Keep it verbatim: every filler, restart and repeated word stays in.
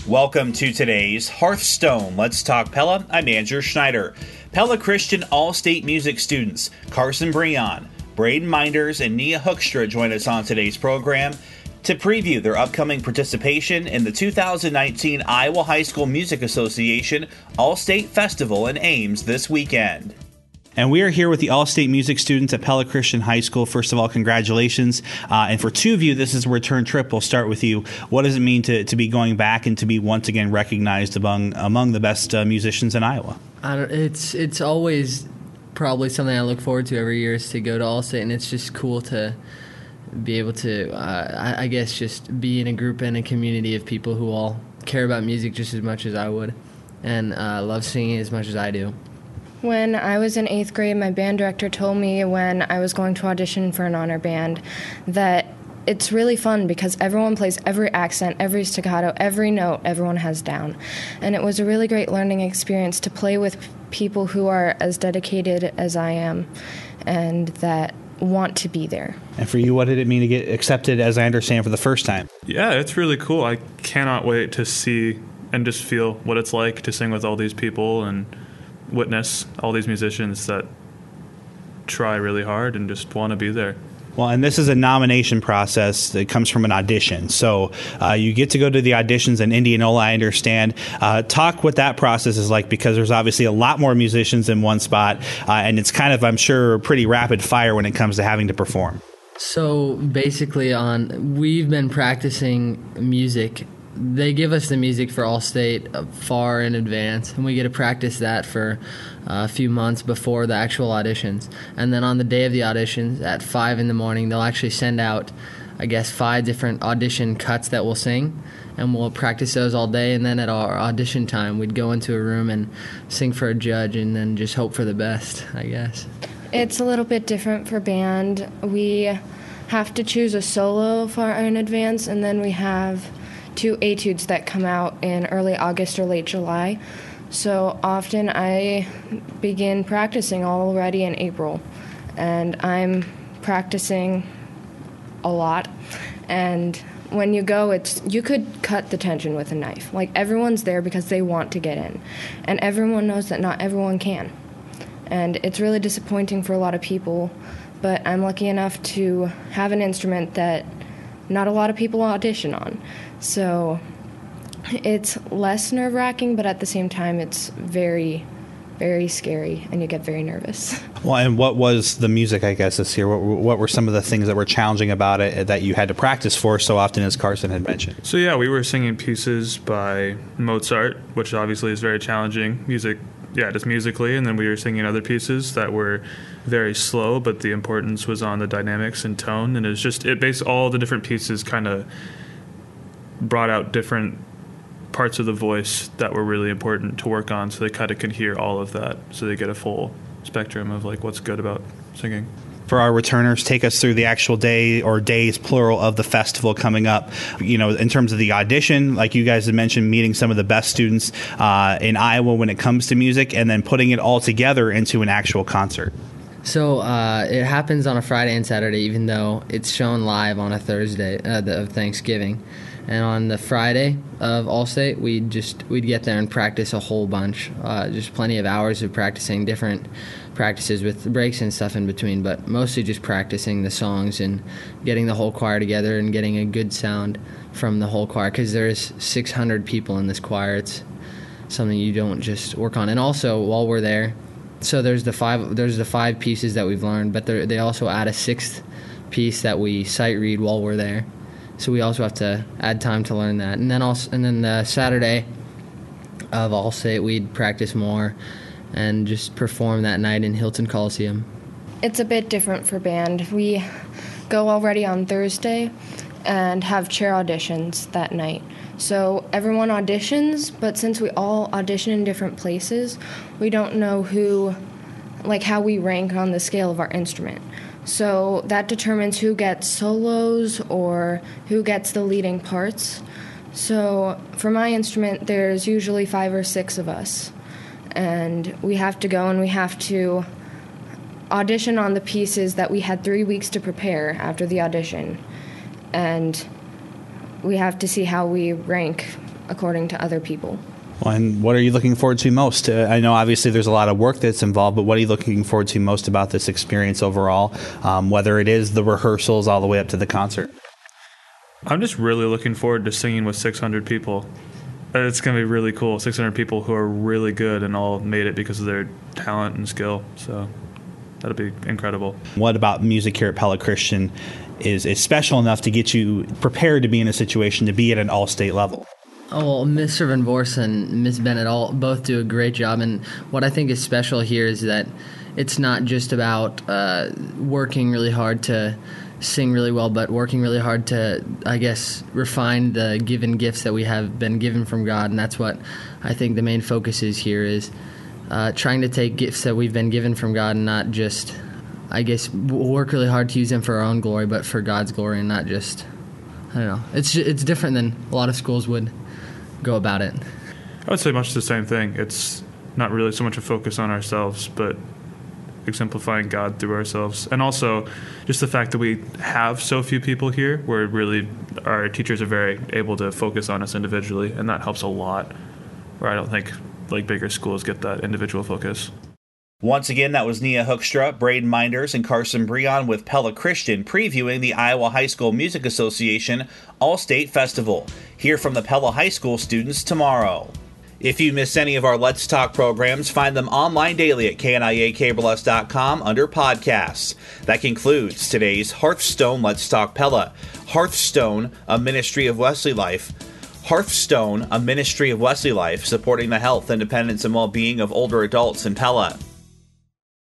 Welcome to today's Hearthstone. Let's talk Pella. I'm Andrew Schneider. Pella Christian All-State Music students Carson Breon, Braden Minders, and Nia Hoekstra join us on today's program to preview their upcoming participation in the two thousand nineteen Iowa High School Music Association All-State Festival in Ames this weekend. And we are here with the All-State Music students at Pella Christian High School. First of all, congratulations. Uh, and for two of you, this is a return trip. We'll start with you. What does it mean to, to be going back and to be once again recognized among among the best uh, musicians in Iowa? I don't, it's it's always probably something I look forward to every year is to go to All-State, and it's just cool to be able to, uh, I, I guess, just be in a group and a community of people who all care about music just as much as I would and uh, love singing as much as I do. When I was in eighth grade, my band director told me when I was going to audition for an honor band that it's really fun because everyone plays every accent, every staccato, every note everyone has down. And it was a really great learning experience to play with people who are as dedicated as I am and that want to be there. And for you, what did it mean to get accepted, as I understand, for the first time? Yeah, it's really cool. I cannot wait to see and just feel what it's like to sing with all these people and witness all these musicians that try really hard and just want to be there. Well, and this is a nomination process that comes from an audition. So uh, you get to go to the auditions in Indianola, I understand. Uh, talk what that process is like, because there's obviously a lot more musicians in one spot, uh, and it's kind of, I'm sure, pretty rapid fire when it comes to having to perform. So basically, on we've been practicing music. They give us the music for All-State far in advance, and we get to practice that for a few months before the actual auditions. And then on the day of the auditions, at five in the morning, they'll actually send out, I guess, five different audition cuts that we'll sing, and we'll practice those all day. And then at our audition time, we'd go into a room and sing for a judge and then just hope for the best, I guess. It's a little bit different for band. We have to choose a solo far in advance, and then we have two etudes that come out in early August or late July. So often I begin practicing already in April, and I'm practicing a lot. And when you go, it's you could cut the tension with a knife. Like, everyone's there because they want to get in, and everyone knows that not everyone can. And it's really disappointing for a lot of people, but I'm lucky enough to have an instrument that not a lot of people audition on. So it's less nerve-wracking, but at the same time, it's very, very scary, and you get very nervous. Well, and what was the music, I guess, this year? What, what were some of the things that were challenging about it that you had to practice for so often, as Carson had mentioned? So yeah, we were singing pieces by Mozart, which obviously is very challenging music. Yeah, just musically, and then we were singing other pieces that were very slow, but the importance was on the dynamics and tone, and it was just, it based all the different pieces kind of brought out different parts of the voice that were really important to work on, so they kind of could hear all of that, so they get a full spectrum of like what's good about singing. For our returners, take us through the actual day, or days plural, of the festival coming up. You know, in terms of the audition, like you guys had mentioned, meeting some of the best students uh, in Iowa when it comes to music, and then putting it all together into an actual concert. So uh, it happens on a Friday and Saturday, even though it's shown live on a Thursday uh, the, of Thanksgiving. And on the Friday of All-State, we'd just we'd get there and practice a whole bunch. Uh, just plenty of hours of practicing different practices with breaks and stuff in between, but mostly just practicing the songs and getting the whole choir together and getting a good sound from the whole choir, because there's six hundred people in this choir. It's something you don't just work on. And also, while we're there, so there's the five there's the five pieces that we've learned, but they also add a sixth piece that we sight read while we're there. So we also have to add time to learn that. And then also, and then the Saturday of All-State, we'd practice more and just perform that night in Hilton Coliseum. It's a bit different for band. We go already on Thursday and have chair auditions that night. So everyone auditions, but since we all audition in different places, we don't know who, like how we rank on the scale of our instrument. So that determines who gets solos or who gets the leading parts. So for my instrument, there's usually five or six of us. And we have to go and we have to audition on the pieces that we had three weeks to prepare after the audition. And we have to see how we rank according to other people. Well, and what are you looking forward to most? Uh, I know obviously there's a lot of work that's involved, but what are you looking forward to most about this experience overall, um, whether it is the rehearsals all the way up to the concert? I'm just really looking forward to singing with six hundred people. It's going to be really cool. six hundred people who are really good and all made it because of their talent and skill. So that'll be incredible. What about music here at Pella Christian is, is special enough to get you prepared to be in a situation to be at an all-state level? Oh, well, Mister Van Vors and Miz Bennett all both do a great job. And what I think is special here is that it's not just about uh, working really hard to sing really well, but working really hard to, I guess, refine the given gifts that we have been given from God. And that's what I think the main focus is here, is uh, trying to take gifts that we've been given from God and not just, I guess, work really hard to use them for our own glory, but for God's glory, and not just, I don't know. It's it's different than a lot of schools would go about it. I would say much the same thing. It's not really so much a focus on ourselves, but exemplifying God through ourselves. And also just the fact that we have so few people here, where really our teachers are very able to focus on us individually, and that helps a lot, where I don't think like bigger schools get that individual focus. Once again, that was Nia Hoekstra, Braden Minders, and Carson Breon with Pella Christian previewing the Iowa High School Music Association All-State Festival. Hear from the Pella High School students tomorrow. If you miss any of our Let's Talk programs, find them online daily at K N I A Cable S dot com under podcasts. That concludes today's Hearthstone Let's Talk Pella. Hearthstone, a ministry of Wesley Life. Hearthstone, a ministry of Wesley Life, supporting the health, independence, and well-being of older adults in Pella.